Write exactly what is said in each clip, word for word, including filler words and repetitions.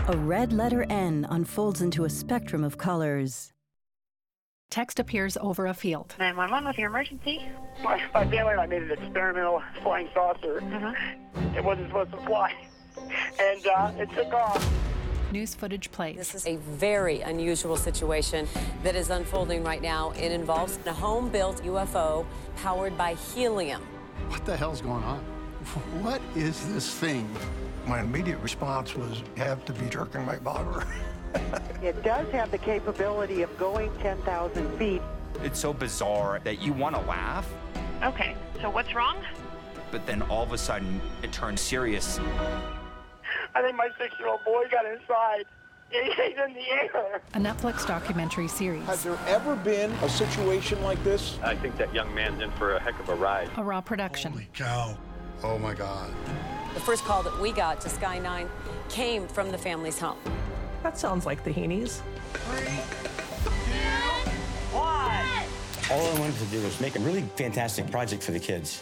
A red letter N unfolds into a spectrum of colors. Text appears over a field. nine one one, what's your emergency? My, my family and I made an experimental flying saucer. Mm-hmm. It wasn't supposed to fly, and uh, it took off. News footage plays. This is a very unusual situation that is unfolding right now. It involves a home-built U F O powered by helium. What the hell's going on? What is this thing? My immediate response was, you have to be jerking my bobber. It does have the capability of going ten thousand feet. It's so bizarre that you want to laugh. Okay, so what's wrong? But then all of a sudden, it turns serious. I think my six-year-old boy got inside. He's in the air. A Netflix documentary series. Has there ever been a situation like this? I think that young man's in for a heck of a ride. A Raw production. Holy cow. Oh, my God. The first call that we got to Sky nine came from the family's home. That sounds like the Heenies. Three, two, one. All I wanted to do was make a really fantastic project for the kids.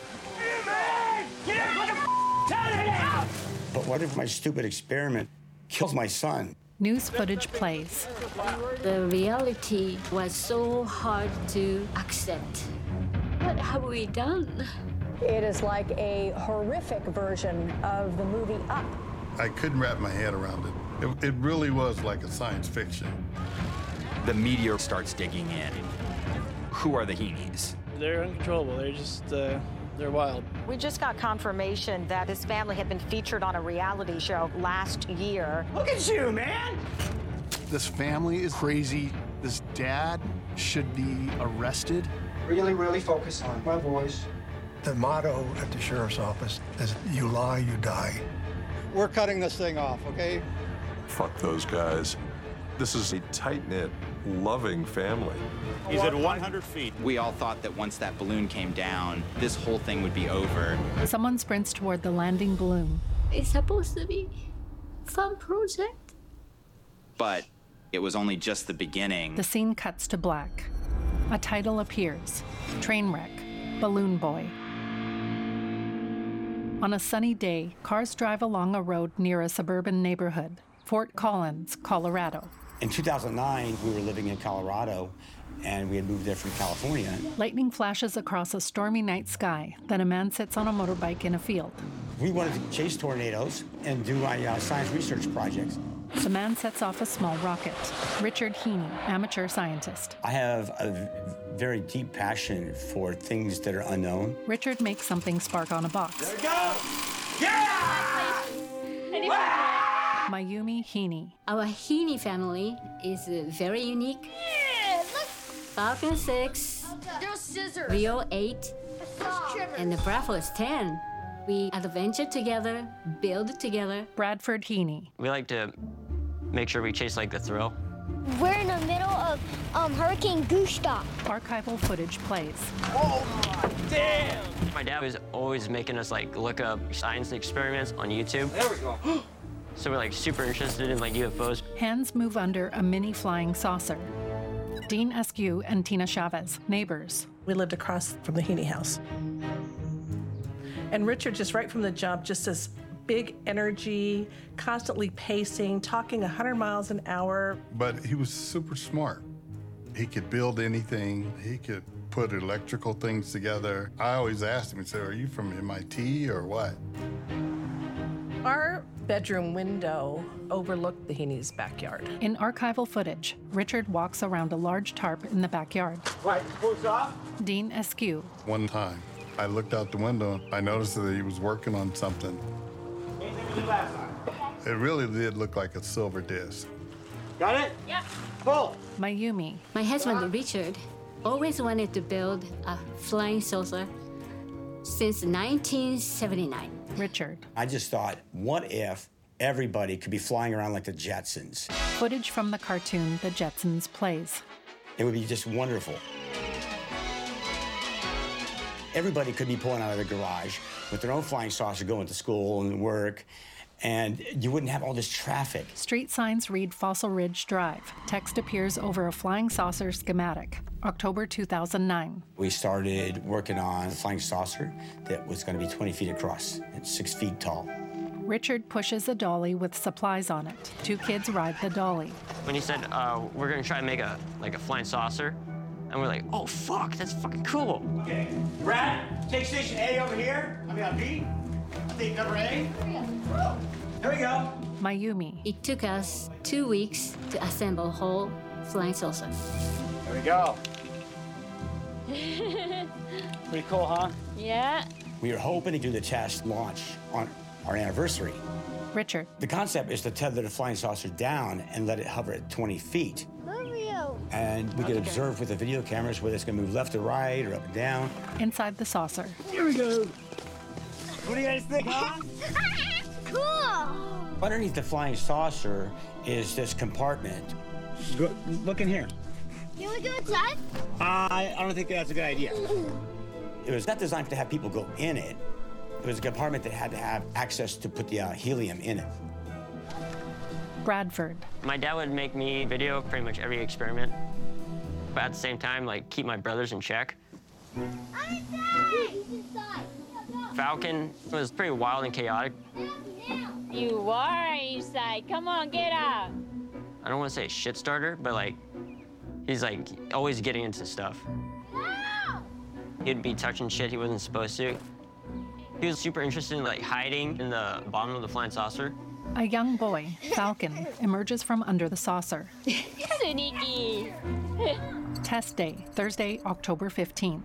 But what if my stupid experiment kills my son? News footage plays. The reality was so hard to accept. What have we done? It is like a horrific version of the movie Up. I couldn't wrap my head around it. It, it really was like a science fiction. The media starts digging in. Who are the Heenies? They're uncontrollable. They're just, uh, they're wild. We just got confirmation that his family had been featured on a reality show last year. Look at you, man! This family is crazy. This dad should be arrested. Really, really focus on my voice. The motto at the sheriff's office is, you lie, you die. We're cutting this thing off, okay? Fuck those guys. This is a tight-knit, loving family. He's at one hundred feet. We all thought that once that balloon came down, this whole thing would be over. Someone sprints toward the landing balloon. It's supposed to be a fun project. But it was only just the beginning. The scene cuts to black. A title appears. Trainwreck. Balloon Boy. On a sunny day, cars drive along a road near a suburban neighborhood, Fort Collins, Colorado. In two thousand nine, we were living in Colorado, and we had moved there from California. Lightning flashes across a stormy night sky. Then a man sits on a motorbike in a field. We wanted to chase tornadoes and do my uh, science research projects. The man sets off a small rocket. Richard Heaney, amateur scientist. I have a very deep passion for things that are unknown. Richard makes something spark on a box. There we go! Yeah! Mayumi Heaney. Our Heaney family is uh, very unique. Yeah, look. Falcon six, There's scissors. Rio eight, and the Bravo is ten. We adventure together, build together. Bradford Heaney. We like to make sure we chase like the thrill. We're in the middle of um, Hurricane Gustav. Archival footage plays. Oh my damn! My dad was always making us like look up science experiments on YouTube. There we go. So we're like super interested in like U F Os. Hands move under a mini flying saucer. Dean Askew and Tina Chavez, neighbors. We lived across from the Heaney house. And Richard, just right from the jump, just this big energy, constantly pacing, talking one hundred miles an hour. But he was super smart. He could build anything. He could put electrical things together. I always asked him, he said, are you from M I T or what? Our bedroom window overlooked the Heaney's backyard. In archival footage, Richard walks around a large tarp in the backyard. Right, close off. Dean Askew. One time, I looked out the window. I noticed that he was working on something. It really did look like a silver disc. Got it? Yeah. Pull. Mayumi. My husband, Richard, always wanted to build a flying saucer since nineteen seventy-nine. Richard. I just thought, what if everybody could be flying around like the Jetsons? Footage from the cartoon The Jetsons plays. It would be just wonderful. Everybody could be pulling out of the garage with their own flying saucer going to school and work, and you wouldn't have all this traffic. Street signs read Fossil Ridge Drive. Text appears over a flying saucer schematic. October two thousand nine. We started working on a flying saucer that was going to be twenty feet across and six feet tall. Richard pushes a dolly with supplies on it. Two kids ride the dolly. When he said, uh, we're gonna try and make a like a flying saucer, and we're like, oh fuck, that's fucking cool. Okay, Brad, take station A over here. I mean, on B. I think number A. Here we go. Mayumi. It took us two weeks to assemble a whole flying saucer. There we go. Pretty cool, huh? Yeah. We were hoping to do the test launch on our anniversary. Richard. The concept is to tether the flying saucer down and let it hover at twenty feet. And we could Okay. observe with the video cameras whether it's going to move left or right or up and down. Inside the saucer. Here we go. What do you guys think, huh? Cool. Underneath the flying saucer is this compartment. Go, look in here. Can we go inside? Uh, I, I don't think that's a good idea. It was not designed to have people go in it. It was a compartment that had to have access to put the uh, helium in it. Bradford. My dad would make me video pretty much every experiment, but at the same time, like, keep my brothers in check. Falcon was pretty wild and chaotic. You are inside. Come on, get out. I don't want to say a shit starter, but like, he's like always getting into stuff. He'd be touching shit he wasn't supposed to. He was super interested in like hiding in the bottom of the flying saucer. A young boy, Falcon, emerges from under the saucer. Sneaky. Test day, Thursday, October fifteenth.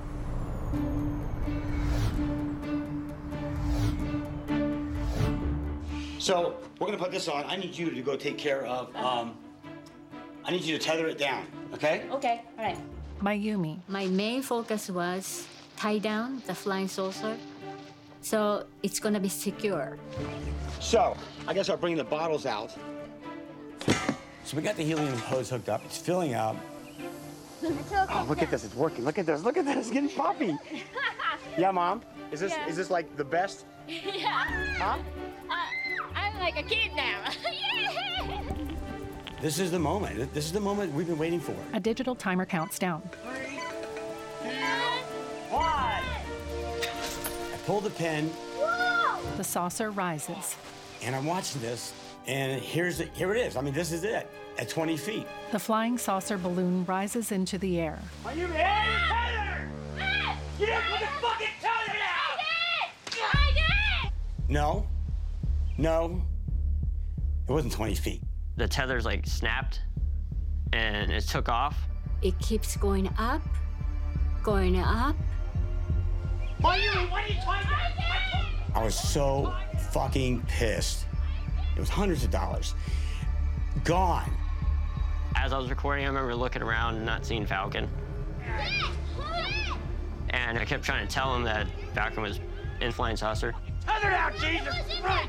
So we're gonna put this on. I need you to go take care of, um, I need you to tether it down, okay? Okay, all right. Mayumi. My main focus was tie down the flying saucer, so it's gonna be secure. So, I guess I'll bring the bottles out. So we got the helium hose hooked up. It's filling up. Oh, look at this, it's working. Look at this, look at this, it's getting poppy. Yeah, Mom? Is this Yeah. is this like the best? Yeah. Huh? Uh, I'm like a kid now. This is the moment. This is the moment we've been waiting for. A digital timer counts down. One. I pull the pin. Whoa! The saucer rises. And I'm watching this, and here's it. Here it is. I mean, this is it at twenty feet. The flying saucer balloon rises into the air. Are you ready? Tether! You didn't put the fucking tether down! I did! I did! No. No. It wasn't twenty feet. The tether's like snapped and it took off. It keeps going up, going up. Why are you, why are you trying to... I was so fucking pissed. It was hundreds of dollars. Gone. As I was recording, I remember looking around and not seeing Falcon. And I kept trying to tell him that Falcon was in flying saucer. Tether down, Jesus! Right!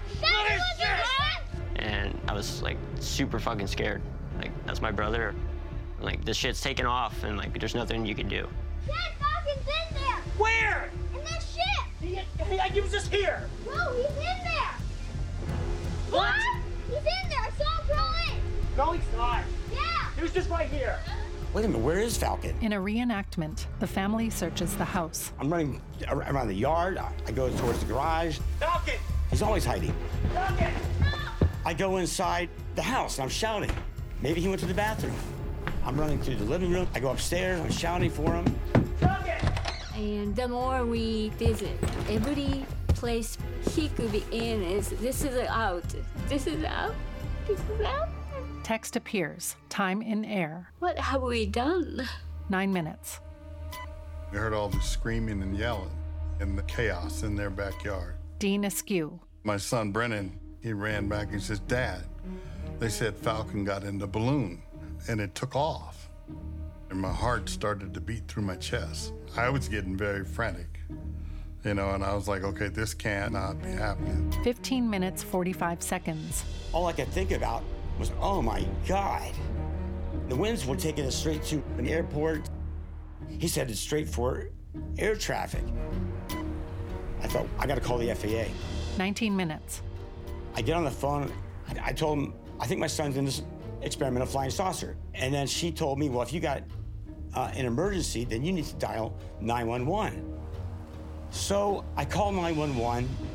And I was like super fucking scared. Like, that's my brother. Like, this shit's taking off and like there's nothing you can do. Dad, Falcon's in there! Where? In that ship! He, he, he was just here. No, he's in there! What? He's in there! I saw him crawl in! No, he's not. Yeah! He was just right here. Wait a minute, where is Falcon? In a reenactment, the family searches the house. I'm running ar- around the yard. I go towards the garage. Falcon! He's always hiding. Falcon! I go inside the house and I'm shouting. Maybe he went to the bathroom. I'm running through the living room. I go upstairs, I'm shouting for him. Falcon! And the more we visit, every place he could be in is, this is out, this is out, this is out. Text appears. Time in air. What have we done? Nine minutes. We heard all the screaming and yelling and the chaos in their backyard. Dean Askew. My son, Brennan, he ran back and says, Dad, they said Falcon got in the balloon and it took off. And my heart started to beat through my chest. I was getting very frantic, you know, and I was like, okay, this cannot be happening. fifteen minutes, forty-five seconds. All I could think about was, oh my God. The winds were taking us straight to an airport. He said it's straight for air traffic. I thought, I gotta call the F A A. nineteen minutes. I get on the phone, I, I told him, I think my son's in this experimental flying saucer. And then she told me, well, if you got uh, an emergency, then you need to dial nine one one. So I called nine one one,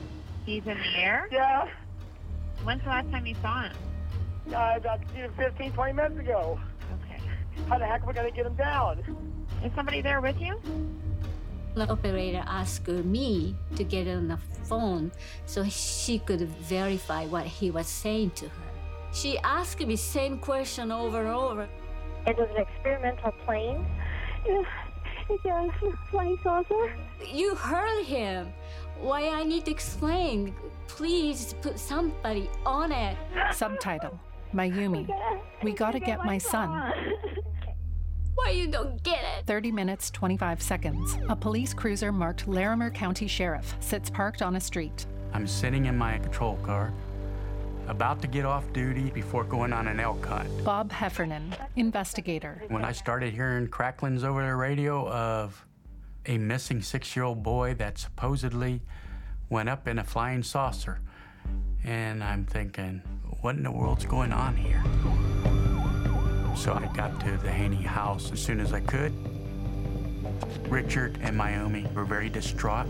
He's in the air? Yeah. When's the last time you saw him? Uh, about fifteen, twenty minutes ago. Okay. How the heck are we going to get him down? Is somebody there with you? The operator asked me to get on the phone so she could verify what he was saying to her. She asked me the same question over and over. It was an experimental plane? It's a flying saucer? You heard him. Why I need to explain? Please put somebody on it. Subtitle, Mayumi, we gotta get my son. Why you don't get it? thirty minutes, twenty-five seconds. A police cruiser marked Larimer County Sheriff sits parked on a street. I'm sitting in my patrol car, about to get off duty before going on an elk hunt. Bob Heffernan, investigator. When I started hearing cracklings over the radio of a missing six-year-old boy that supposedly went up in a flying saucer, and I'm thinking, what in the world's going on here? So I got to the Haney house as soon as I could. Richard and Mayumi were very distraught.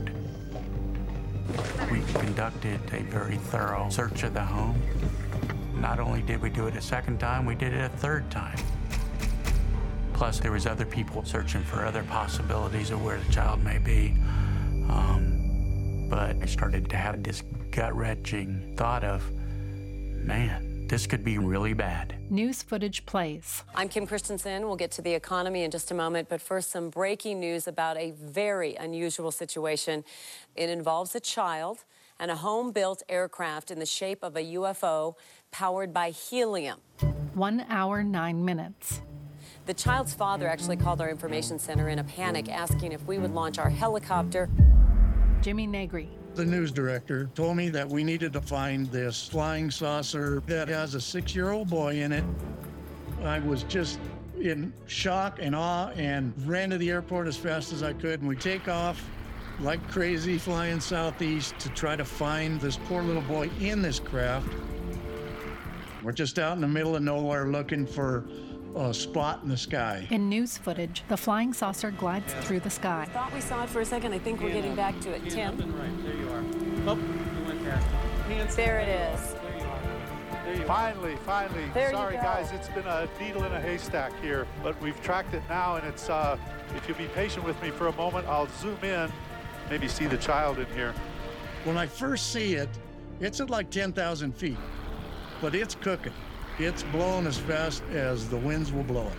We conducted a very thorough search of the home. Not only did we do it a second time, we did it a third time. Plus, there was other people searching for other possibilities of where the child may be. Um, but I started to have this gut-wrenching thought of, man, this could be really bad. News footage plays. I'm Kim Christensen. We'll get to the economy in just a moment, but first, some breaking news about a very unusual situation. It involves a child and a home-built aircraft in the shape of a U F O powered by helium. One hour, nine minutes. The child's father actually called our information center in a panic, asking if we would launch our helicopter. Jimmy Negri. The news director told me that we needed to find this flying saucer that has a six-year-old boy in it. I was just in shock and awe and ran to the airport as fast as I could, and we take off like crazy flying southeast to try to find this poor little boy in this craft. We're just out in the middle of nowhere looking for a spot in the sky. In news footage, the flying saucer glides through the sky. I thought we saw it for a second. I think we're getting back to it. Tim? Right, there you are. Oh, you went past it. There it is. There you are. There you finally, finally. There Sorry, you go. guys, it's been a needle in a haystack here, but we've tracked it now, and it's, uh, if you'll be patient with me for a moment, I'll zoom in, maybe see the child in here. When I first see it, it's at like ten thousand feet, but it's cooking. It's blowing as fast as the winds will blow it.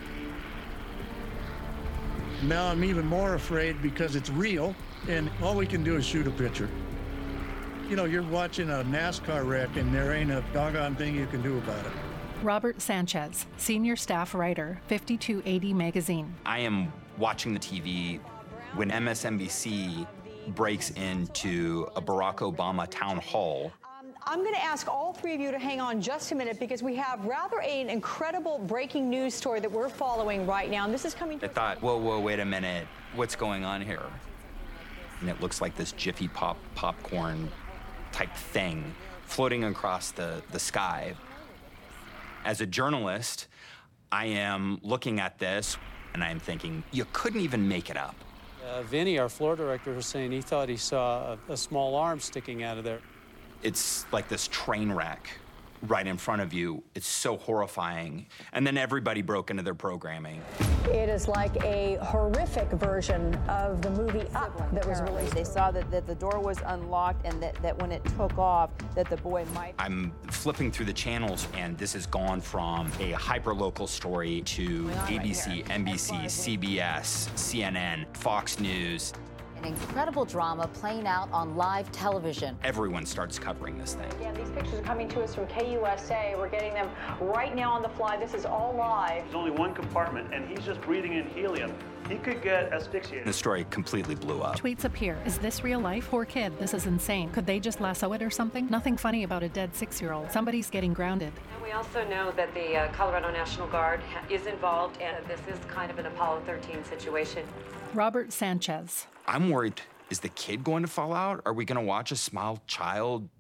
Now I'm even more afraid because it's real, and all we can do is shoot a picture. You know, you're watching a NASCAR wreck, and there ain't a doggone thing you can do about it. Robert Sanchez, senior staff writer, fifty-two eighty Magazine. I am watching the T V when M S N B C breaks into a Barack Obama town hall. I'm going to ask all three of you to hang on just a minute because we have rather an incredible breaking news story that we're following right now. And this is coming to I thought, whoa, whoa, wait a minute. What's going on here? And it looks like this Jiffy Pop popcorn type thing floating across the, the sky. As a journalist, I am looking at this and I'm thinking, you couldn't even make it up. Uh, Vinny, our floor director, was saying he thought he saw a, a small arm sticking out of there. It's like this train wreck right in front of you. It's so horrifying. And then everybody broke into their programming. It is like a horrific version of the movie Up that was released. They saw that, that the door was unlocked and that, that when it took off, that the boy might... I'm flipping through the channels, and this has gone from a hyper-local story to A B C, N B C, C B S, C N N, Fox News. An incredible drama playing out on live television. Everyone starts covering this thing. Again, these pictures are coming to us from K U S A. We're getting them right now on the fly. This is all live. There's only one compartment, and he's just breathing in helium. He could get asphyxiated. The story completely blew up. Tweets appear. Is this real life? Poor kid, this is insane. Could they just lasso it or something? Nothing funny about a dead six-year-old. Somebody's getting grounded. And we also know that the uh, Colorado National Guard ha- is involved, and this is kind of an Apollo thirteen situation. Robert Sanchez. I'm worried, is the kid going to fall out? Are we going to watch a small child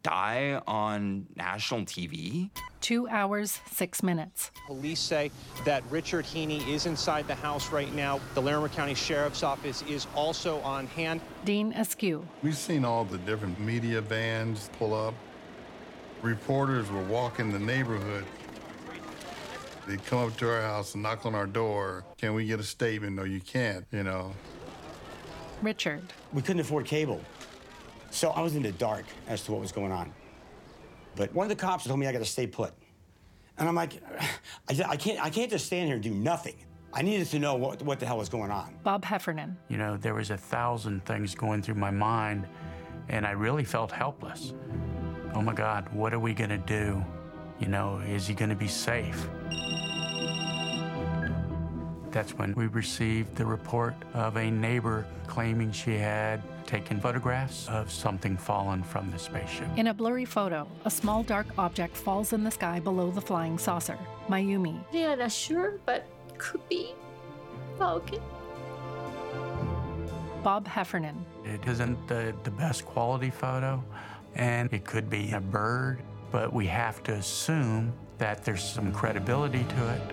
die on national T V? Two hours, six minutes. Police say that Richard Heaney is inside the house right now. The Larimer County Sheriff's Office is also on hand. Dean Askew. We've seen all the different media vans pull up. Reporters were walking the neighborhood. They'd come up to our house and knock on our door. Can we get a statement? No, you can't, you know. Richard. We couldn't afford cable. So I was in the dark as to what was going on. But one of the cops told me I got to stay put. And I'm like, I, I, can't, I can't just stand here and do nothing. I needed to know what, what the hell was going on. Bob Heffernan. You know, there was a thousand things going through my mind, and I really felt helpless. Oh my God, what are we gonna do? You know, is he gonna be safe? That's when we received the report of a neighbor claiming she had taken photographs of something fallen from the spaceship. In a blurry photo, a small dark object falls in the sky below the flying saucer. Mayumi. Yeah, not sure, but could be Falcon. Bob Heffernan. It isn't the, the best quality photo, and it could be a bird, but we have to assume that there's some credibility to it.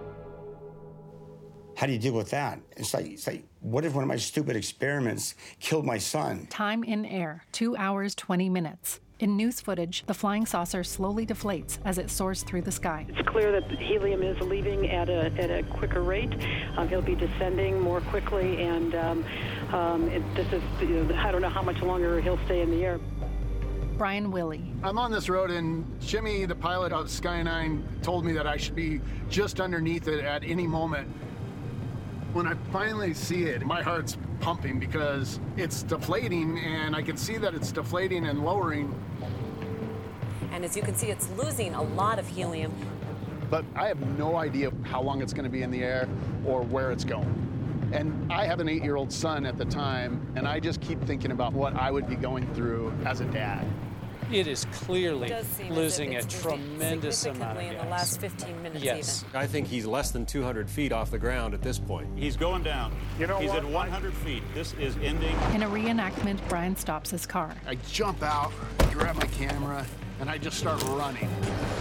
How do you deal with that? It's like, it's like, what if one of my stupid experiments killed my son? Time in air, two hours, twenty minutes. In news footage, the flying saucer slowly deflates as it soars through the sky. It's clear that helium is leaving at a, at a quicker rate. Um, he'll be descending more quickly, and um, um, it, this is, you know, I don't know how much longer he'll stay in the air. Brian Willey. I'm on this road, and Jimmy, the pilot of Sky nine, told me that I should be just underneath it at any moment. When I finally see it, my heart's pumping because it's deflating, and I can see that it's deflating and lowering. And as you can see, it's losing a lot of helium. But I have no idea how long it's going to be in the air or where it's going. And I have an eight-year-old son at the time, and I just keep thinking about what I would be going through as a dad. It is clearly It losing a losing tremendous amount of in gas. the last fifteen minutes Yes. I think he's less than two hundred feet off the ground at this point. He's going down. You know He's what? at one hundred feet. This is ending. In a reenactment, Brian stops his car. I jump out, grab my camera, and I just start running.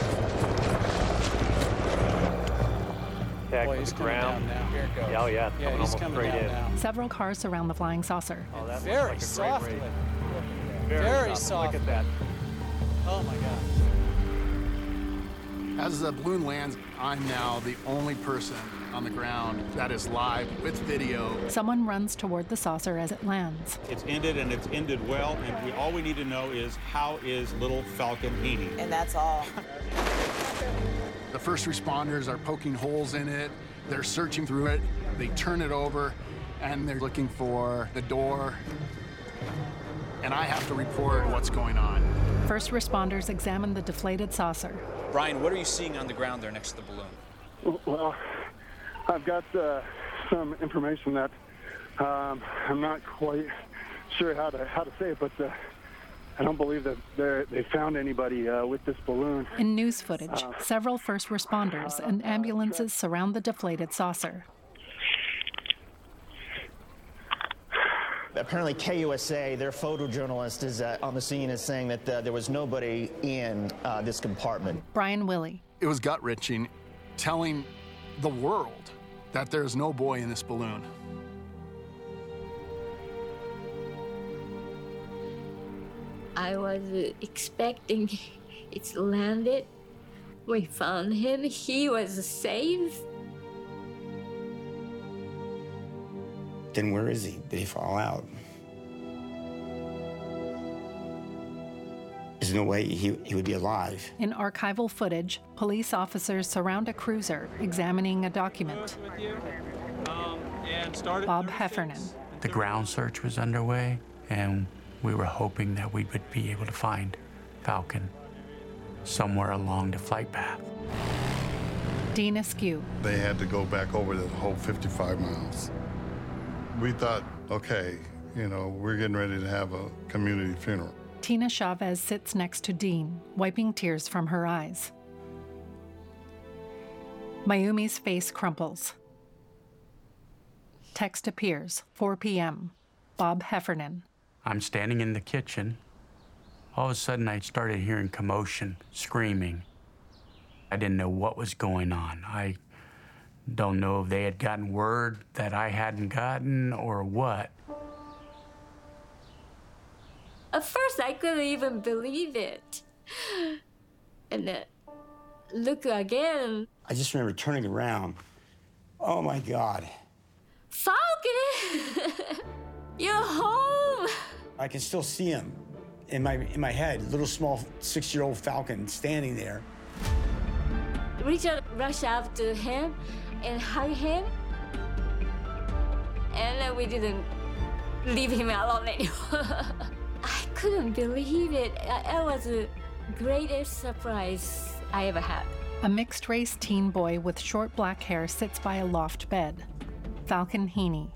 Boy, he's coming down now. Here it goes. Oh, yeah. Yeah, he's coming down now. Several cars surround the flying saucer. Oh, that Very looks like a great softly. race. Very, Very soft. soft. Look at that. Oh my God. As the balloon lands, I'm now the only person on the ground that is live with video. Someone runs toward the saucer as it lands. It's ended, and it's ended well, and we, all we need to know is how is little Falcon Heaney? And that's all. The first responders are poking holes in it. They're searching through it. They turn it over, and they're looking for the door. And I have to report what's going on. First responders examine the deflated saucer. Brian, what are you seeing on the ground there next to the balloon? Well, I've got uh, some information that um, I'm not quite sure how to how to say it, but uh, I don't believe that they found anybody uh, with this balloon. In news footage, Uh, several first responders and ambulances surround the deflated saucer. Apparently K U S A, their photojournalist, is uh, on the scene, is saying that uh, there was nobody in uh, this compartment. Brian Willey. It was gut-wrenching, telling the world that there's no boy in this balloon. I was uh, expecting it's landed. We found him. He was safe. Then where is he? Did he fall out? There's no way he, he would be alive. In archival footage, police officers surround a cruiser examining a document. Um, and start Bob Heffernan. The ground search was underway, and we were hoping that we would be able to find Falcon somewhere along the flight path. Dean Askew. They had to go back over the whole fifty-five miles. We thought, okay, you know, we're getting ready to have a community funeral. Tina Chavez sits next to Dean, wiping tears from her eyes. Mayumi's face crumples. Text appears, four p m Bob Heffernan. I'm standing in the kitchen all of a sudden I started hearing commotion, screaming. I didn't know what was going on. I don't know if they had gotten word that I hadn't gotten or what. At first, I couldn't even believe it. And then, look again. I just remember turning around. Oh my God. Falcon! You're home! I can still see him in my, in my head, little small six-year-old Falcon standing there. Richard rushed up to him and hugged him. And then we didn't leave him alone anymore. I couldn't believe it. It was the greatest surprise I ever had. A mixed-race teen boy with short black hair sits by a loft bed. Falcon Heaney.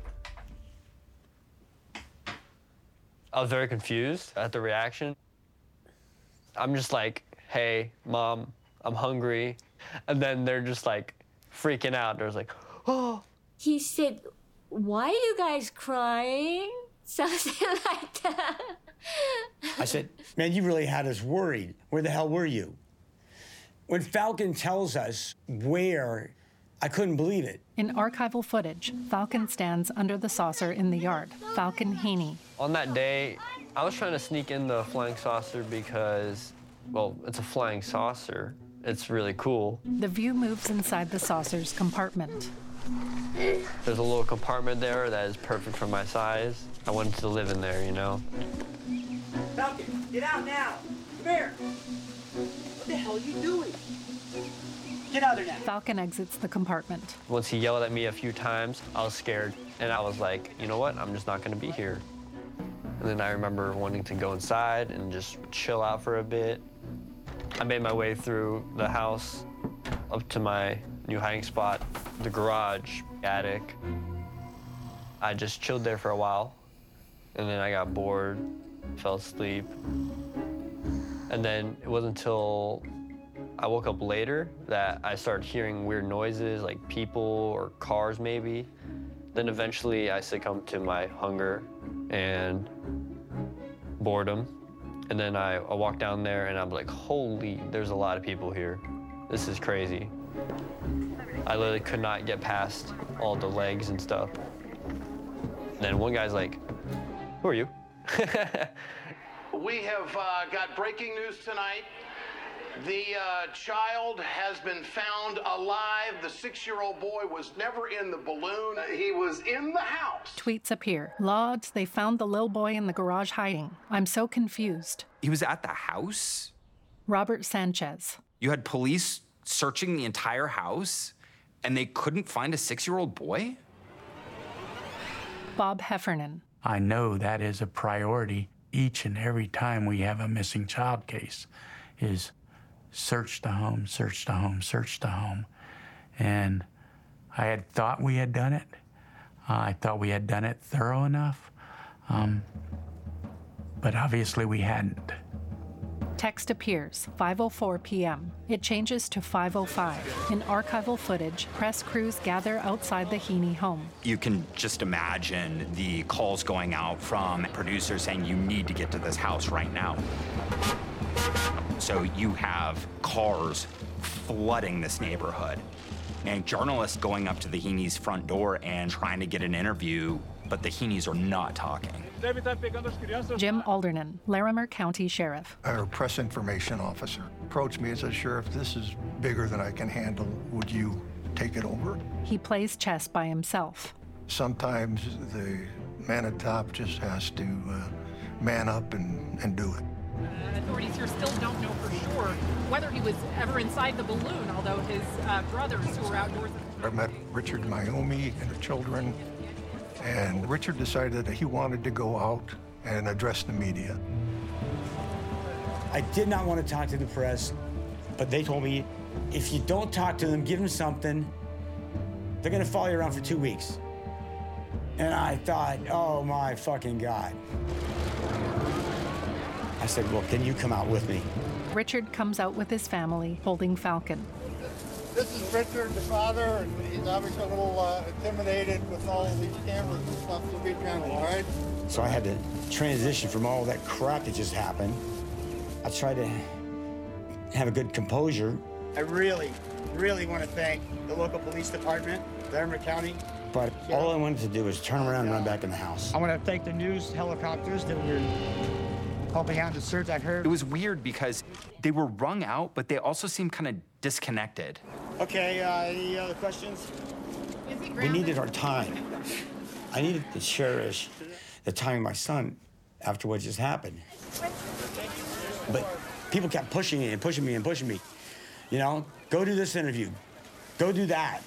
I was very confused at the reaction. I'm just like, hey, Mom, I'm hungry. And then they're just like freaking out. They're like, oh. He said, why are you guys crying? Something like that. I said, man, you really had us worried. Where the hell were you? When Falcon tells us where, I couldn't believe it. In archival footage, Falcon stands under the saucer in the yard. Falcon Heaney. On that day, I was trying to sneak in the flying saucer because, well, it's a flying saucer. It's really cool. The view moves inside the saucer's compartment. There's a little compartment there that is perfect for my size. I wanted to live in there, you know? Falcon, get out now! Come here! What the hell are you doing? Get out of there now! Falcon exits the compartment. Once he yelled at me a few times, I was scared. And I was like, you know what? I'm just not gonna be here. And then I remember wanting to go inside and just chill out for a bit. I made my way through the house up to my new hiding spot, the garage, attic. I just chilled there for a while, and then I got bored, fell asleep. And then it wasn't until I woke up later that I started hearing weird noises, like people or cars maybe. Then eventually I succumbed to my hunger and boredom. And then I, I walked down there and I'm like, holy, there's a lot of people here. This is crazy. I literally could not get past all the legs and stuff. And then one guy's like, who are you? We have uh, got breaking news tonight. The uh, child has been found alive. The six-year-old boy was never in the balloon. Uh, he was in the house. Tweets appear. Lauds, they found the little boy in the garage hiding. I'm so confused. He was at the house? Robert Sanchez. You had police searching the entire house, and they couldn't find a six-year-old boy? Bob Heffernan. I know that is a priority each and every time we have a missing child case, is search the home, search the home, search the home. And I had thought we had done it. Uh, I thought we had done it thorough enough. Um, but obviously we hadn't. Text appears, five oh four p m It changes to five oh five. In archival footage, press crews gather outside the Heaney home. You can just imagine the calls going out from producers saying, you need to get to this house right now. So you have cars flooding this neighborhood and journalists going up to the Heaneys' front door and trying to get an interview, but the Heaneys are not talking. Jim Aldernan, Larimer County Sheriff. Our press information officer approached me and said, Sheriff, this is bigger than I can handle. Would you take it over? He plays chess by himself. Sometimes the man at top just has to uh, man up and, and do it. Uh, authorities here still don't know for sure whether he was ever inside the balloon, although his uh, brothers who were outdoors... I met Richard and Naomi and her children, and Richard decided that he wanted to go out and address the media. I did not want to talk to the press, but they told me, if you don't talk to them, give them something, they're gonna follow you around for two weeks. And I thought, oh my fucking God. I said, well, can you come out with me? Richard comes out with his family, holding Falcon. This is Richard, the father, and he's obviously a little uh, intimidated with all of these cameras and stuff, so be gentle, all right? So I had to transition from all that crap that just happened. I tried to have a good composure. I really, really want to thank the local police department, Larimer County. But all I wanted to do was turn around and run back in the house. I want to thank the news helicopters that were helping out the search. I heard. It was weird because they were wrung out, but they also seemed kind of disconnected. Okay, uh, any other questions? We needed our time. I needed to cherish the time with my son after what just happened. But people kept pushing me and pushing me and pushing me. You know, go do this interview. Go do that.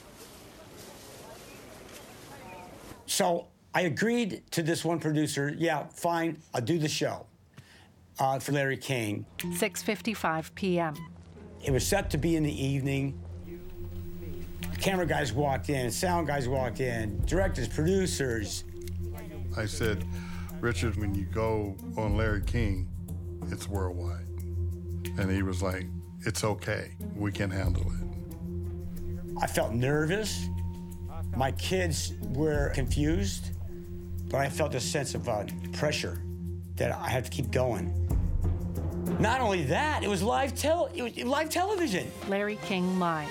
So I agreed to this one producer, yeah, fine, I'll do the show uh, for Larry King. six fifty-five p.m. It was set to be in the evening. Camera guys walked in, sound guys walked in, directors, producers. I said, Richard, when you go on Larry King, it's worldwide. And he was like, it's okay, we can handle it. I felt nervous. My kids were confused, but I felt a sense of uh, pressure that I had to keep going. Not only that, it was live tel- it was live television. Larry King Live.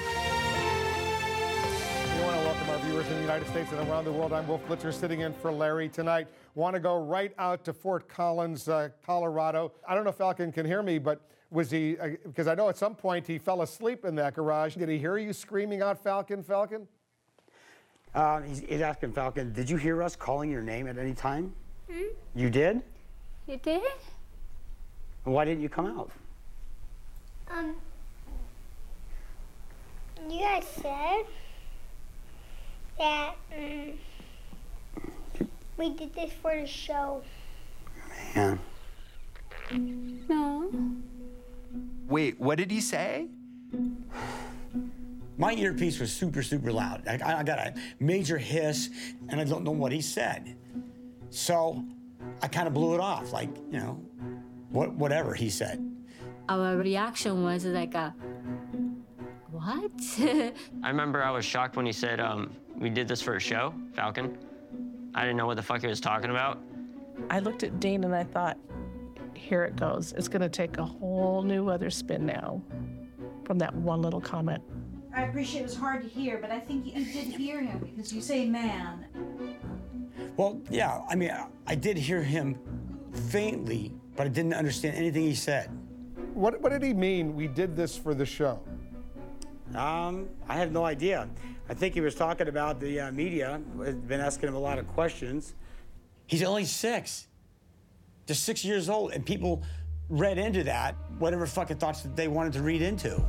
We want to welcome our viewers in the United States and around the world. I'm Wolf Blitzer, sitting in for Larry tonight. Want to go right out to Fort Collins, uh, Colorado. I don't know if Falcon can hear me, but was he, uh, because I know at some point he fell asleep in that garage. Did he hear you screaming out, Falcon, Falcon? Uh, he's, he's asking Falcon, did you hear us calling your name at any time? Hmm? You did? You did? Why didn't you come out? Um, you guys said that um, we did this for the show. Man. No. Wait, what did he say? My earpiece was super, super loud. I, I got a major hiss, and I don't know what he said. So I kind of blew it off, like, you know, what, whatever he said. Our reaction was like a, what? I remember I was shocked when he said, um, we did this for a show, Falcon. I didn't know what the fuck he was talking about. I looked at Dean and I thought, here it goes. It's gonna take a whole new other spin now from that one little comment. I appreciate it was hard to hear, but I think you did hear him because you say man. Well, yeah, I mean, I, I did hear him faintly, but I didn't understand anything he said. What, what did he mean, we did this for the show? Um, I have no idea. I think he was talking about the uh, media, had been asking him a lot of questions. He's only six, just six years old, and people read into that whatever fucking thoughts that they wanted to read into.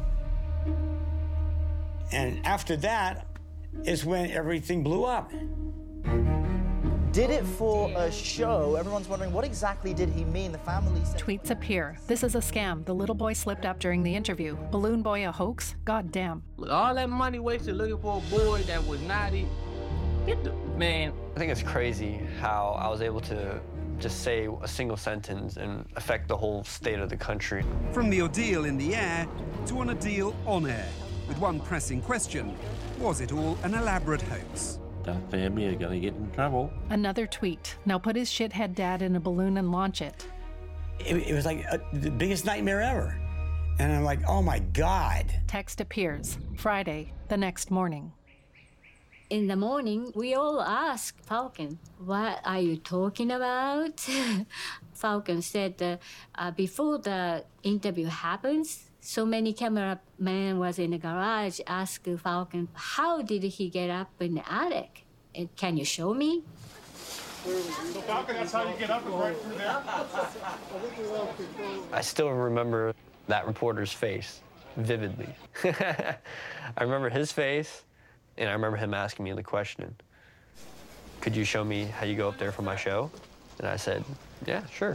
And after that is when everything blew up. Did it for a show? Everyone's wondering, what exactly did he mean? The family said... Tweets appear. This is a scam. The little boy slipped up during the interview. Balloon Boy a hoax? God damn. With all that money wasted looking for a boy that was not it, get the... Man. I think it's crazy how I was able to just say a single sentence and affect the whole state of the country. From the ordeal in the air to an ordeal on air, with one pressing question, was it all an elaborate hoax? That family are gonna get in trouble. Another tweet. Now put his shithead dad in a balloon and launch it. It, it was like a, the biggest nightmare ever. And I'm like, oh my God. Text appears. Friday, the next morning. In the morning, we all ask Falcon, what are you talking about? Falcon said, uh, uh, before the interview happens, so many cameramen was in the garage, asked Falcon, how did he get up in the attic? And can you show me? So Falcon, that's how you get up, is right through there? I still remember that reporter's face vividly. I remember his face, and I remember him asking me the question, could you show me how you go up there for my show? And I said, yeah, sure.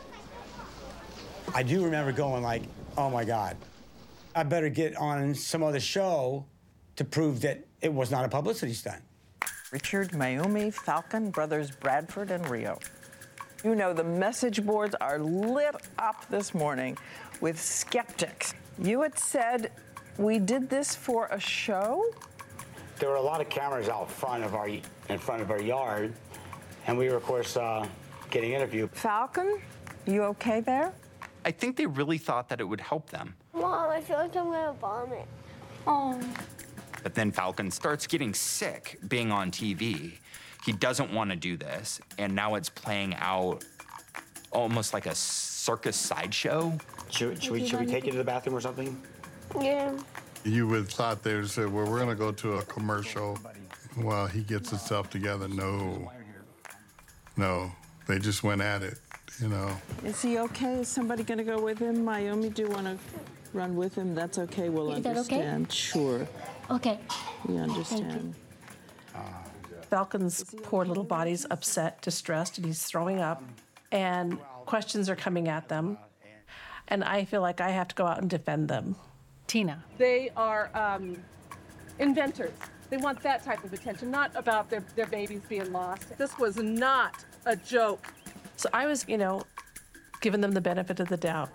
I do remember going like, oh my God, I better get on some other show to prove that it was not a publicity stunt. Richard, Mayumi, Falcon, brothers Bradford and Rio. You know, the message boards are lit up this morning with skeptics. You had said We did this for a show? There were a lot of cameras out front of our in front of our yard, and we were, of course, uh, getting interviewed. Falcon, you okay there? I think they really thought that it would help them. Mom, I feel like I'm gonna vomit. Oh. But then Falcon starts getting sick being on T V. He doesn't want to do this, and now it's playing out almost like a circus sideshow. Should, should, we, should we take you to the bathroom or something? Yeah. You would have thought they would say, well, we're going to go to a commercial while he gets himself together. No. No. They just went at it, you know. Is he okay? Is somebody going to go with him? Mayumi, do you want to run with him? That's okay. We'll Is that understand. okay? Sure. Okay. We understand. Falcon's poor little body's upset, distressed, and he's throwing up, and questions are coming at them. And I feel like I have to go out and defend them. Tina. They are um, inventors. They want that type of attention, not about their, their babies being lost. This was not a joke. So I was, you know, giving them the benefit of the doubt.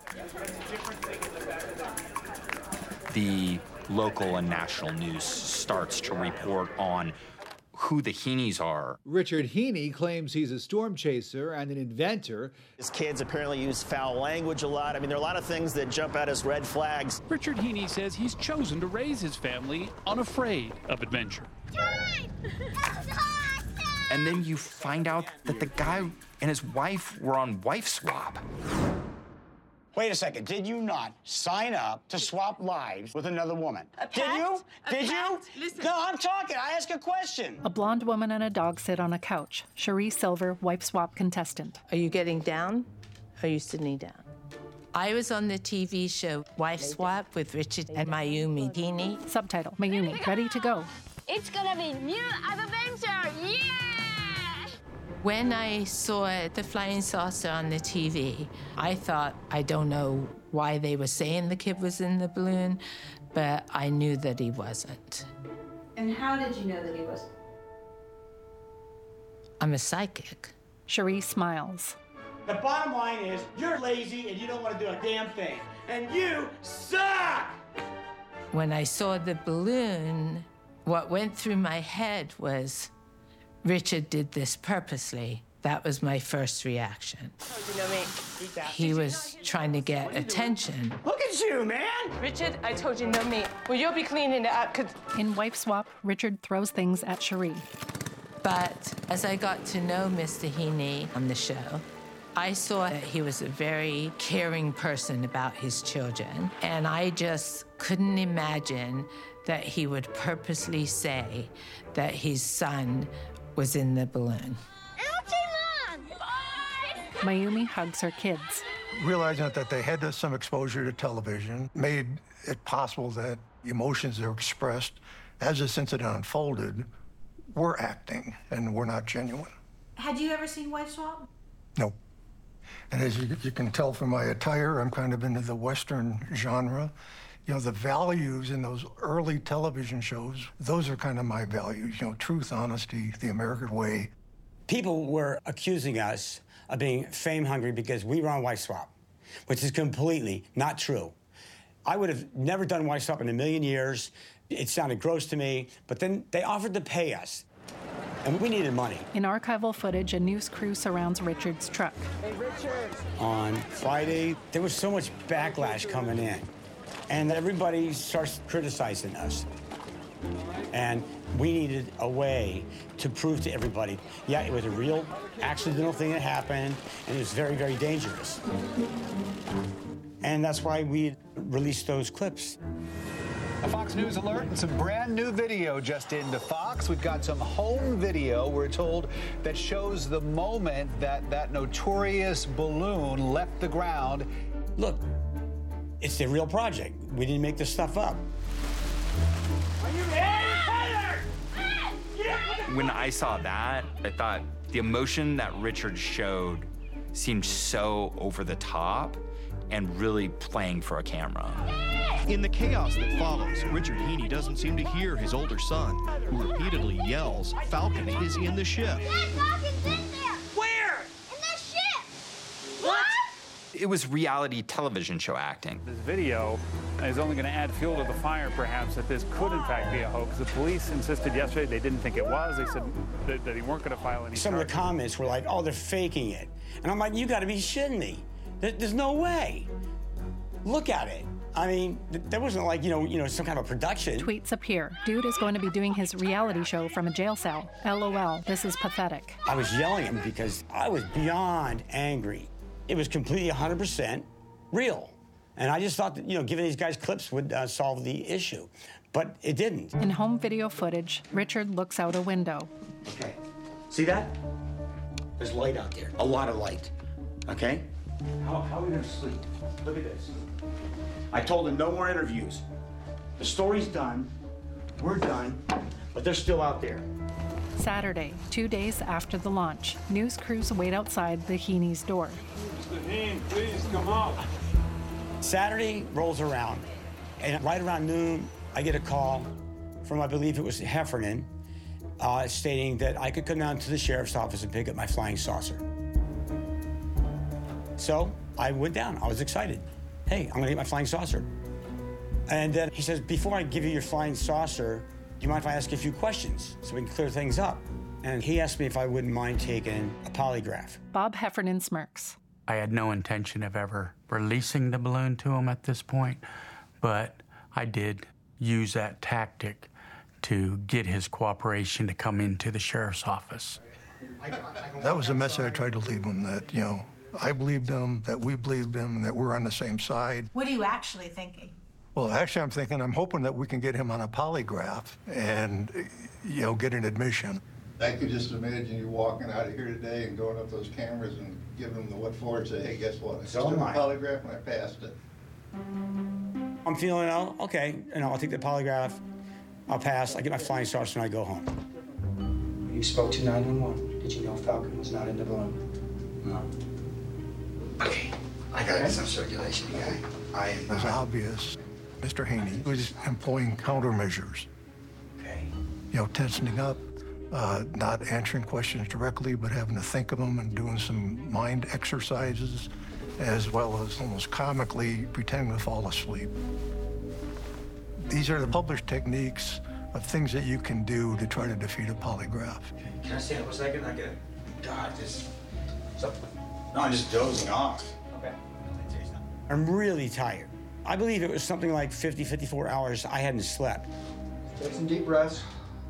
The local and national news starts to report on who the Heenies are. Richard Heaney claims he's a storm chaser and an inventor. His kids apparently use foul language a lot. I mean, there are a lot of things that jump out as red flags. Richard Heaney says he's chosen to raise his family unafraid of adventure. And then you find out that the guy and his wife were on wife swap. Wait a second. Did you not sign up to swap lives with another woman? Did you? Did you? Listen. No, I'm talking. I ask a question. A blonde woman and a dog sit on a couch. Cherie Silver, wife swap contestant. Are you getting down? Or are you sitting down? I was on the T V show Wife Swap with Richard and Mayumi Heaney. Subtitle, Mayumi, ready to go. It's gonna be new adventure, yeah! When I saw the flying saucer on the T V, I thought, I don't know why they were saying the kid was in the balloon, but I knew that he wasn't. And how did you know that he was? I'm a psychic. Cherie smiles. The bottom line is, you're lazy and you don't want to do a damn thing. And you suck! When I saw the balloon, what went through my head was, Richard did this purposely. That was my first reaction. He was trying to get attention. Look at you, man! Richard, I told you no meat. Well, you'll be cleaning it up, because... In wife swap, Richard throws things at Cherie. But as I got to know Mister Heaney on the show, I saw that he was a very caring person about his children. And I just couldn't imagine that he would purposely say that his son was in the balloon. Mayumi hugs her kids. Realizing that they had some exposure to television made it possible that the emotions that were expressed as this incident unfolded were acting and were not genuine. Had you ever seen Wife Swap? No. And as you, you can tell from my attire, I'm kind of into the Western genre. You know, the values in those early television shows, those are kind of my values. You know, truth, honesty, the American way. People were accusing us of being fame hungry because we were on Wife Swap, which is completely not true. I would have never done Wife Swap in a million years. It sounded gross to me, but then they offered to pay us, and we needed money. In archival footage, a news crew surrounds Richard's truck. Hey, Richard. On Friday, there was so much backlash coming in, and everybody starts criticizing us. And we needed a way to prove to everybody, yeah, it was a real accidental thing that happened, and it was very, very dangerous. And that's why we released those clips. A Fox News alert and some brand new video just into Fox. We've got some home video, we're told, that shows the moment that that notorious balloon left the ground. Look, it's a real project. We didn't make this stuff up. Are you ready? When I saw that, I thought the emotion that Richard showed seemed so over the top and really playing for a camera. In the chaos that follows, Richard Heaney doesn't seem to hear his older son, who repeatedly yells, "Falcon is in the ship." Dad, Falcon's in there! Where? In the ship! What? It was reality television show acting. This video is only going to add fuel to the fire, perhaps, that this could in fact be a hoax. The police insisted yesterday they didn't think it was. They said that, that they weren't going to file any Some charges. of the comments were like, oh, they're faking it. And I'm like, you got to be shitting me. There, there's no way. Look at it. I mean, th there wasn't like, you know, you know, some kind of production. Tweets appear. Dude is going to be doing his reality show from a jail cell. LOL, this is pathetic. I was yelling at him because I was beyond angry. It was completely one hundred percent real. And I just thought that, you know, giving these guys clips would uh, solve the issue. But it didn't. In home video footage, Richard looks out a window. Okay. See that? There's light out there. A lot of light. Okay? How, how are we going to sleep? Look at this. I told him no more interviews. The story's done. We're done. But they're still out there. Saturday, two days after the launch, news crews wait outside the Heaney's door. Mister Heaney, please come out. Saturday rolls around, and right around noon, I get a call from, I believe it was Heffernan, uh, stating that I could come down to the sheriff's office and pick up my flying saucer. So I went down. I was excited. Hey, I'm gonna get my flying saucer. And then he says, before I give you your flying saucer, do you mind if I ask you a few questions so we can clear things up? And he asked me if I wouldn't mind taking a polygraph. Bob Heffernan smirks. I had no intention of ever releasing the balloon to him at this point, but I did use that tactic to get his cooperation to come into the sheriff's office. That was the message I tried to leave him, that, you know, I believed him, that we believed him, and that we're on the same side. What are you actually thinking? Well, actually, I'm thinking, I'm hoping that we can get him on a polygraph and, you know, get an admission. I could just imagine you walking out of here today and going up those cameras and giving them the what for and say, hey, guess what? I just So took am a I. polygraph and I passed it. I'm feeling, oh, okay, you know, I'll take the polygraph, I'll pass, I get my flying saucer, and I go home. You spoke to nine one one. Did you know Falcon was not in the balloon? No. Okay, I gotta get some circulation, guy. I am It was obvious Mister Heaney was employing countermeasures. Okay. You know, tensioning up, uh, not answering questions directly, but having to think of them and doing some mind exercises, as well as almost comically pretending to fall asleep. These are the published techniques of things that you can do to try to defeat a polygraph. Can I stand up a second? I get, God, just, so, no, I'm just dozing off. Okay. I'm really tired. I believe it was something like fifty, fifty-four hours I hadn't slept. Take some deep breaths.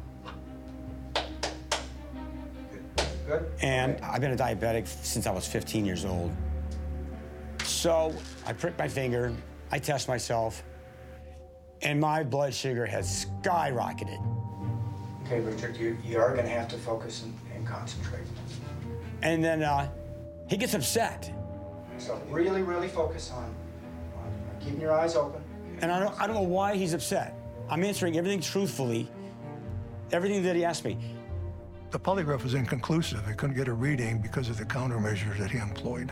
Good. And I've been a diabetic since I was fifteen years old. So I prick my finger, I test myself, and my blood sugar has skyrocketed. Okay, Richard, you, you are going to have to focus and, and concentrate. And then uh, he gets upset. So really, really focus on, on keeping your eyes open. And I don't, I don't know why he's upset. I'm answering everything truthfully, everything that he asked me. The polygraph was inconclusive. I couldn't get a reading because of the countermeasures that he employed.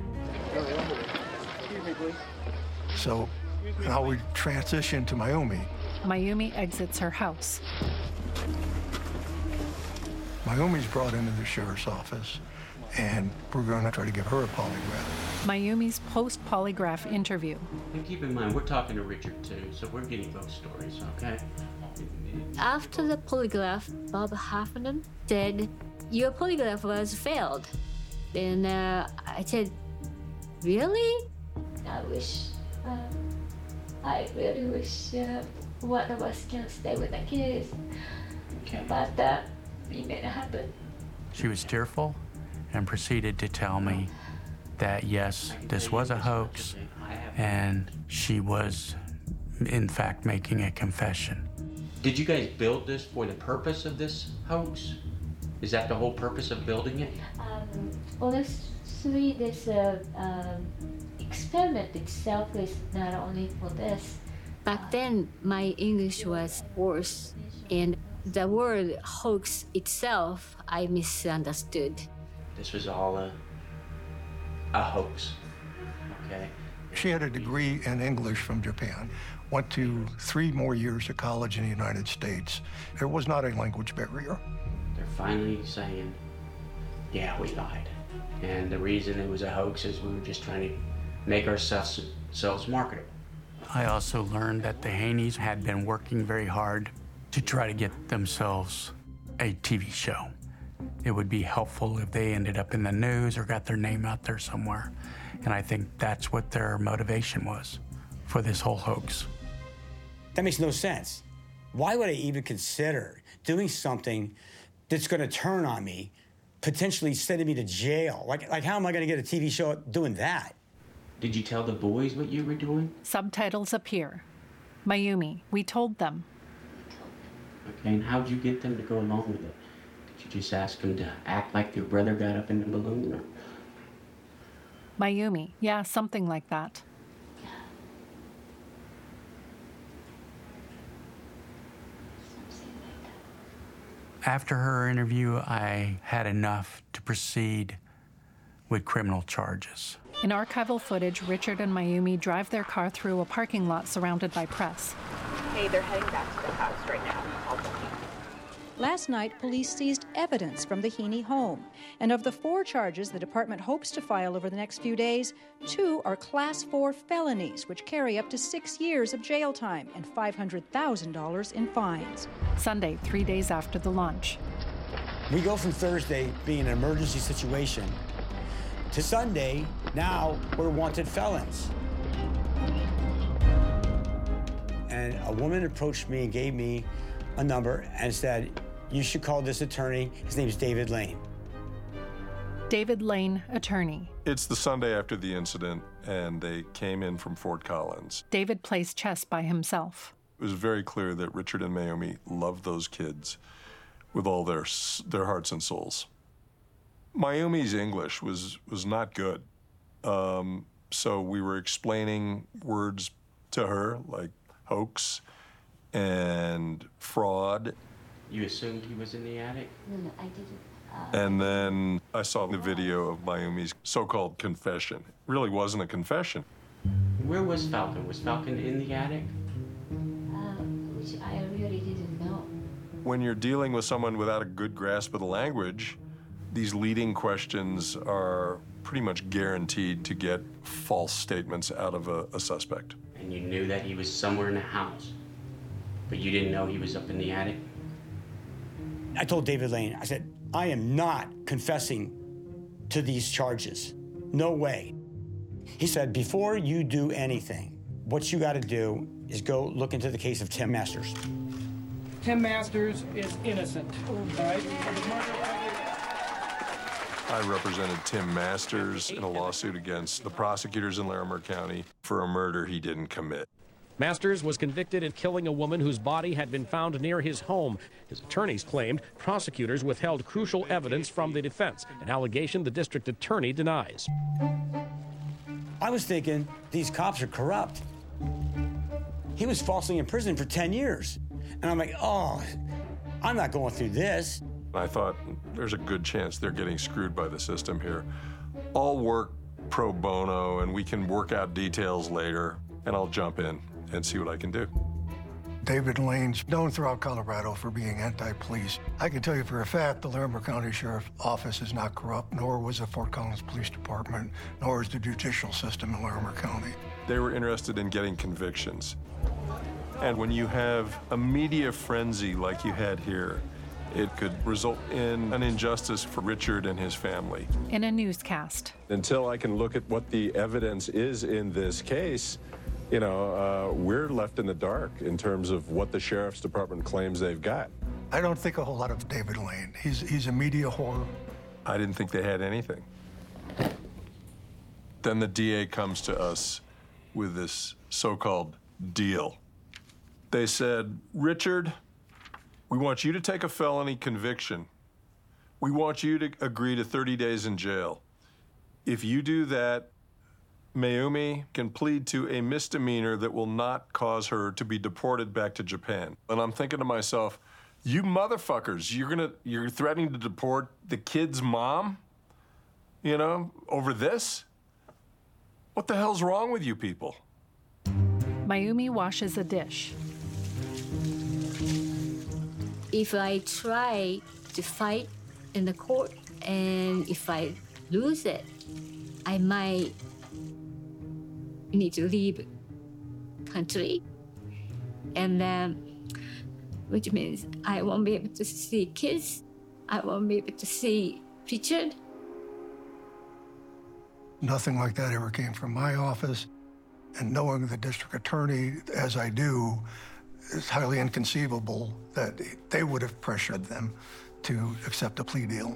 Excuse me, please. So now we transition to Mayumi. Mayumi exits her house. Mayumi's brought into the sheriff's office, and we're going to try to give her a polygraph. Mayumi's post-polygraph interview. And keep in mind, we're talking to Richard too, so we're getting both stories, okay? After the polygraph, Bob Heffernan said, your polygraph was failed. Then uh, I said, really? I wish, uh, I really wish uh, one of us can stay with the kids. Okay. But uh, it may not happen. She was tearful and proceeded to tell me that, yes, this was a hoax, and she was, in fact, making a confession. Did you guys build this for the purpose of this hoax? Is that the whole purpose of building it? Um, honestly, this uh, um, experiment itself is not only for this. Back then, my English was worse, and the word hoax itself, I misunderstood. This was all a, a hoax, okay? She had a degree in English from Japan, went to three more years of college in the United States. There was not a language barrier. They're finally saying, yeah, we lied. And the reason it was a hoax is we were just trying to make ourselves selves marketable. I also learned that the Haneys had been working very hard to try to get themselves a T V show. It would be helpful if they ended up in the news or got their name out there somewhere. And I think that's what their motivation was for this whole hoax. That makes no sense. Why would I even consider doing something that's going to turn on me, potentially sending me to jail? Like, like how am I going to get a T V show doing that? Did you tell the boys what you were doing? Subtitles appear. Mayumi, we told them. Okay, and how'd you get them to go along with it? Did you just ask them to act like your brother got up in the balloon? Or... Mayumi, yeah, something like that. After her interview, I had enough to proceed with criminal charges. In archival footage, Richard and Mayumi drive their car through a parking lot surrounded by press. Hey, they're heading back to the house right now. Last night, police seized evidence from the Heaney home. And of the four charges the department hopes to file over the next few days, two are class four felonies, which carry up to six years of jail time and five hundred thousand dollars in fines. Sunday, three days after the launch. We go from Thursday being an emergency situation to Sunday, now we're wanted felons. And a woman approached me and gave me a number and said, you should call this attorney. His name is David Lane. David Lane, attorney. It's the Sunday after the incident, and they came in from Fort Collins. David plays chess by himself. It was very clear that Richard and Mayumi loved those kids with all their their hearts and souls. Mayumi's English was, was not good. Um, so we were explaining words to her, like hoax and fraud. You assumed he was in the attic? No, no, I didn't. Uh, and then I saw the video of Mayumi's so-called confession. It really wasn't a confession. Where was Falcon? Was Falcon in the attic? Uh, which I really didn't know. When you're dealing with someone without a good grasp of the language, these leading questions are pretty much guaranteed to get false statements out of a, a suspect. And you knew that he was somewhere in the house, but you didn't know he was up in the attic? I told David Lane, I said, I am not confessing to these charges. No way. He said, before you do anything, what you got to do is go look into the case of Tim Masters. Tim Masters is innocent, all right? I represented Tim Masters in a lawsuit against the prosecutors in Larimer County for a murder he didn't commit. Masters was convicted in killing a woman whose body had been found near his home. His attorneys claimed prosecutors withheld crucial evidence from the defense, an allegation the district attorney denies. I was thinking these cops are corrupt. He was falsely imprisoned for ten years. And I'm like, oh, I'm not going through this. I thought there's a good chance they're getting screwed by the system here. I'll work pro bono and we can work out details later, and I'll jump in and see what I can do. David Lane's known throughout Colorado for being anti-police. I can tell you for a fact the Larimer County Sheriff's Office is not corrupt, nor was the Fort Collins Police Department, nor is the judicial system in Larimer County. They were interested in getting convictions. And when you have a media frenzy like you had here, it could result in an injustice for Richard and his family. In a newscast. Until I can look at what the evidence is in this case, you know, uh, we're left in the dark in terms of what the Sheriff's Department claims they've got. I don't think a whole lot of David Lane. He's, he's a media whore. I didn't think they had anything. Then the D A comes to us with this so-called deal. They said, Richard, we want you to take a felony conviction. We want you to agree to thirty days in jail. If you do that, Mayumi can plead to a misdemeanor that will not cause her to be deported back to Japan. And I'm thinking to myself, you motherfuckers, you're gonna, you're threatening to deport the kid's mom, you know, over this? What the hell's wrong with you people? Mayumi washes a dish. If I try to fight in the court and if I lose it, I might you need to leave country. And then, which means I won't be able to see kids. I won't be able to see Richard. Nothing like that ever came from my office. And knowing the district attorney as I do, it's highly inconceivable that they would have pressured them to accept a plea deal.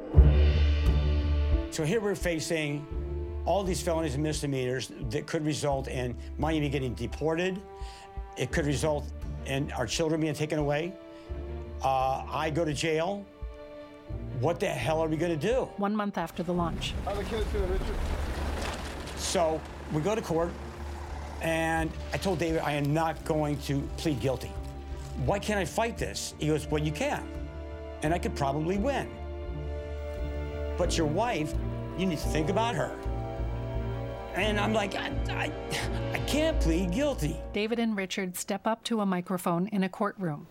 So here we're facing all these felonies and misdemeanors that could result in Miami getting deported. It could result in our children being taken away. Uh, I go to jail. What the hell are we gonna do? One month after the launch. How the kids doing, Richard? So we go to court, and I told David I am not going to plead guilty. Why can't I fight this? He goes, well, you can, and I could probably win. But your wife, you need to think about her. And I'm like, I, I, I can't plead guilty. David and Richard step up to a microphone in a courtroom.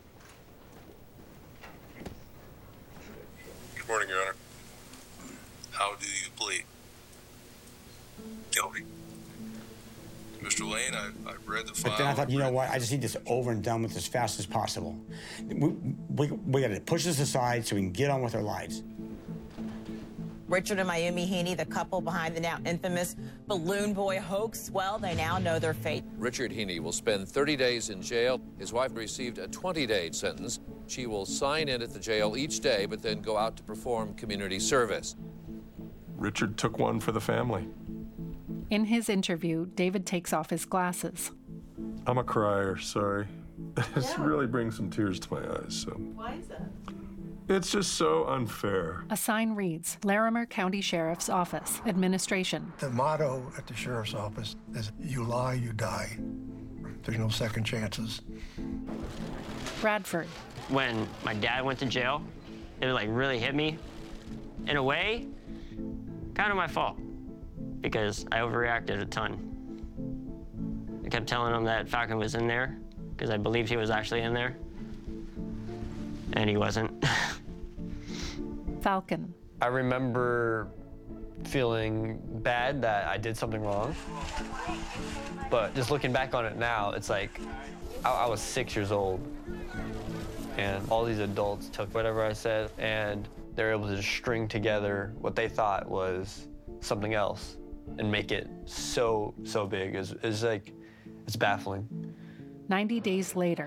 Good morning, Your Honor. How do you plead? Guilty. Mister Lane, I've, I've read the file. But then I thought, you know what? I just need this over and done with as fast as possible. We, we, we got to push this aside so we can get on with our lives. Richard and Mayumi Heaney, the couple behind the now infamous Balloon Boy hoax, well, they now know their fate. Richard Heaney will spend thirty days in jail. His wife received a twenty-day sentence. She will sign in at the jail each day, but then go out to perform community service. Richard took one for the family. In his interview, David takes off his glasses. I'm a crier, sorry. This Yeah. really brings some tears to my eyes, so. Why is that? It's just so unfair. A sign reads, Larimer County Sheriff's Office, Administration. The motto at the sheriff's office is, you lie, you die. There's no second chances. Bradford. When my dad went to jail, it like really hit me. In a way, kind of my fault, because I overreacted a ton. I kept telling him that Falcon was in there, because I believed he was actually in there, and he wasn't. Falcon. I remember feeling bad that I did something wrong, but just looking back on it now, it's like I, I was six years old, and all these adults took whatever I said, and they were able to just string together what they thought was something else and make it so, so big. It's, it's like, it's baffling. ninety days later.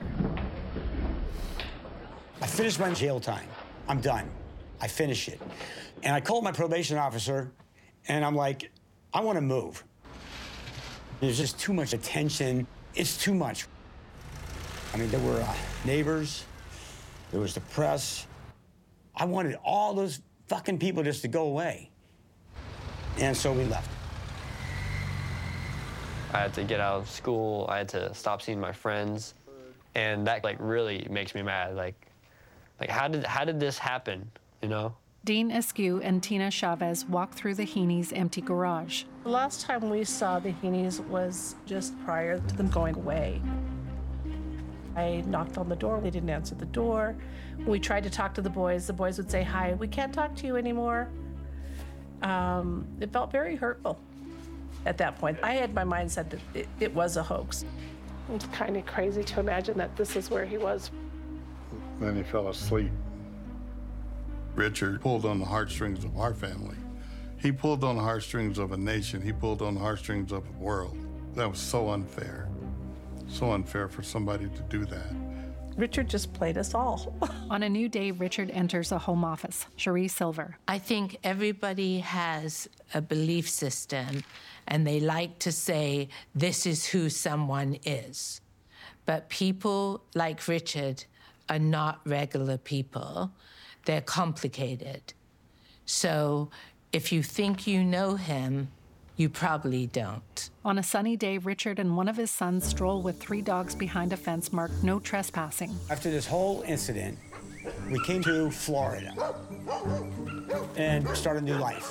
I finished my jail time. I'm done. I finished it. And I called my probation officer, and I'm like, I want to move. There's just too much attention. It's too much. I mean, there were uh, neighbors, there was the press. I wanted all those fucking people just to go away. And so we left. I had to get out of school. I had to stop seeing my friends. And that like really makes me mad. Like, like how did how did this happen, you know? Dean Askew and Tina Chavez walk through the Heaney's empty garage. The last time we saw the Heaney's was just prior to them going away. I knocked on the door, they didn't answer the door. When we tried to talk to the boys, the boys would say, hi, we can't talk to you anymore. Um, it felt very hurtful at that point. I had my mindset that it, it was a hoax. It's kind of crazy to imagine that this is where he was. Then he fell asleep. Richard pulled on the heartstrings of our family. He pulled on the heartstrings of a nation. He pulled on the heartstrings of a world. That was so unfair. So unfair for somebody to do that. Richard just played us all. On a new day, Richard enters a home office. Cherie Silver. I think everybody has a belief system, and they like to say, this is who someone is. But people like Richard are not regular people. They're complicated. So if you think you know him, you probably don't. On a sunny day, Richard and one of his sons stroll with three dogs behind a fence marked no trespassing. After this whole incident, we came to Florida and started a new life.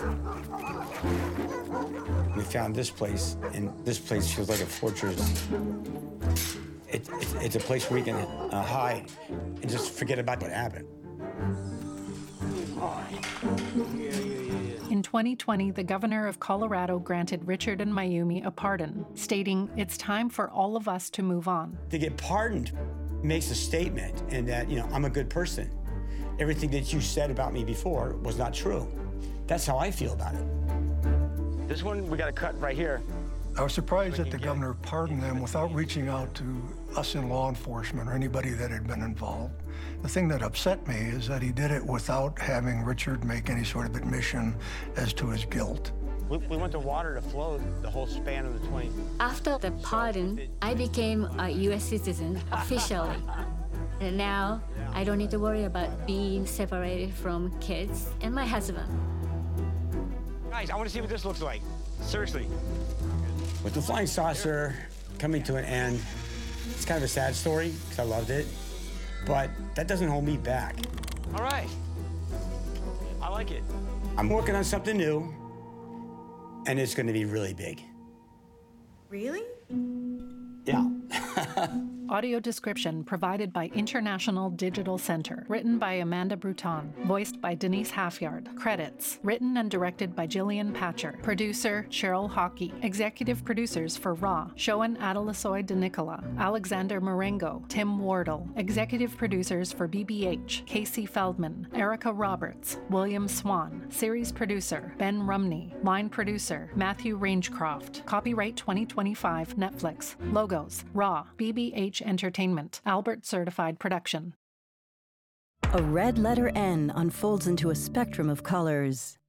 We found this place, and this place feels like a fortress. It, it, it's a place where we can uh, hide and just forget about what happened. In twenty twenty, the governor of Colorado granted Richard and Mayumi a pardon, stating, "It's time for all of us to move on." To get pardoned makes a statement, and that, you know, I'm a good person. Everything that you said about me before was not true. That's how I feel about it. This one, we got to cut right here. I was surprised that the governor pardoned them without reaching out to us in law enforcement or anybody that had been involved. The thing that upset me is that he did it without having Richard make any sort of admission as to his guilt. We, we want the water to flow the whole span of the twenty. After the pardon, I became a U S citizen officially. And now I don't need to worry about being separated from kids and my husband. Guys, I want to see what this looks like. Seriously. With the flying saucer coming to an end, it's kind of a sad story because I loved it, but that doesn't hold me back. All right. I like it. I'm working on something new, and it's going to be really big. Really? Yeah. Audio description provided by International Digital Center. Written by Amanda Bruton. Voiced by Denise Halfyard. Credits. Written and directed by Jillian Patcher. Producer Cheryl Hockey. Executive producers for Raw. Shoan Adelasoy De Nicola. Alexander Marengo. Tim Wardle. Executive producers for B B H. Casey Feldman. Erica Roberts. William Swan. Series producer Ben Rumney. Line producer Matthew Rangecroft. Copyright twenty twenty-five Netflix. Logos Raw. B B H Entertainment. Albert Certified Production. A red letter N unfolds into a spectrum of colors.